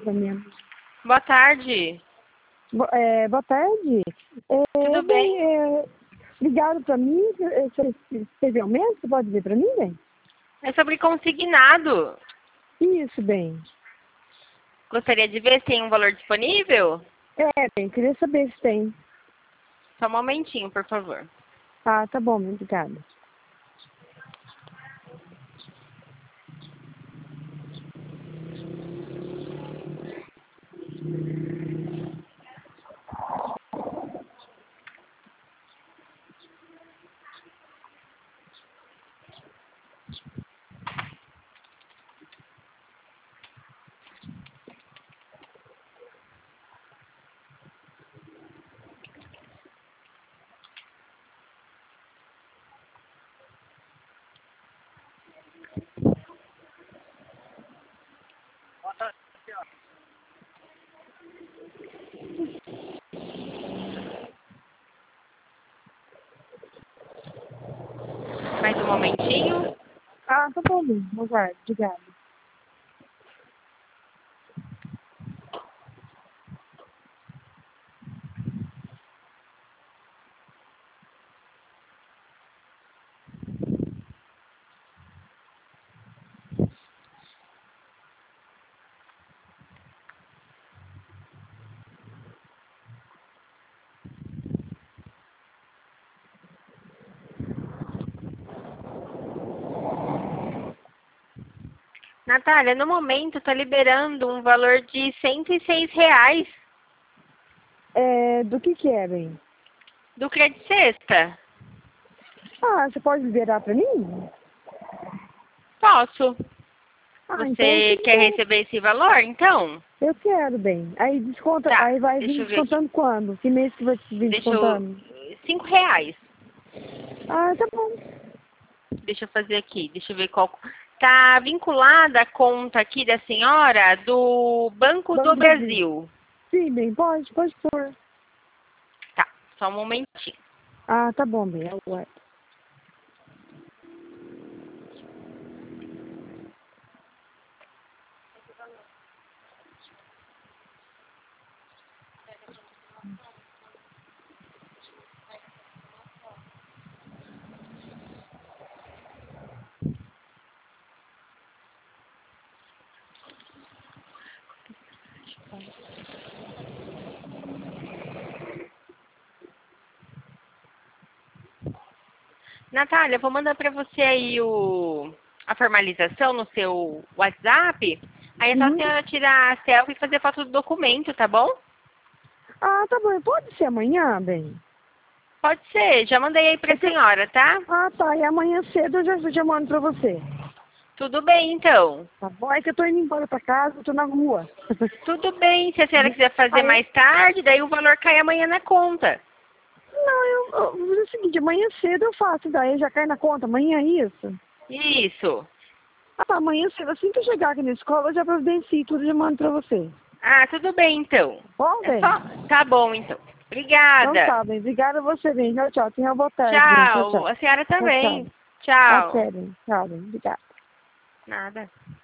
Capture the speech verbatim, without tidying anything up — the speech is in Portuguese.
pelo menos. Boa tarde. Bo é, boa tarde. É, Tudo bem? É, ligaram para mim, se teve aumento, você pode dizer para mim, bem? É sobre consignado. Isso, bem. Gostaria de ver se tem um valor disponível? É, bem, queria saber se tem. Só um momentinho, por favor. Ah, tá bom, muito obrigada. Mais um momentinho. Ah, tá bom, bem, aguardo, obrigada. Natália, no momento está liberando um valor de cento e seis reais É, do que que é, bem? do Credit Sexta. Ah, você pode liberar para mim? Posso. Ah, então Você tudo quer bem. receber esse valor, então? Eu quero, bem. Aí desconta, Tá, aí vai deixa vir eu ver aqui. descontando quando? Que mês que vai vir Deixa eu... descontando? Cinco reais. Ah, tá bom. Deixa eu fazer aqui. Deixa eu ver qual... Tá vinculada a conta aqui da senhora do Banco Banco do do Brasil. Brasil. Sim, bem, pode, pode pôr. Tá, só um momentinho. Ah, tá bom, bem, aguardo. Natália, vou mandar para você aí o, a formalização no seu WhatsApp. Aí é só a Uhum. senhora tirar a selfie e fazer foto do documento, tá bom? Ah, tá bom, pode ser amanhã, bem? Pode ser, já mandei aí para É a que... senhora, tá? Ah, tá, e amanhã cedo eu já, já mando pra você. Tudo bem, então. Tá bom? É que eu tô indo embora pra casa, eu tô na rua. Tudo bem, se a senhora quiser fazer Aí, mais tarde, daí o valor cai amanhã na conta. não, eu, eu vou fazer o seguinte, amanhã cedo eu faço, daí já cai na conta, amanhã é isso? Isso. Ah, tá, amanhã cedo, assim que eu chegar aqui na escola, eu já providencio tudo e já mando pra você. Ah, tudo bem, então. Bom, É bem? só... Tá bom, então. Então Obrigada. tá, bem. Obrigada a você, bem. Tchau, tchau. Tenha uma boa tarde, bem. Tchau, Tchau. tchau. A senhora Tchau, tchau. também. Tchau. Até, bem. Tchau, bem. Obrigada. Nada.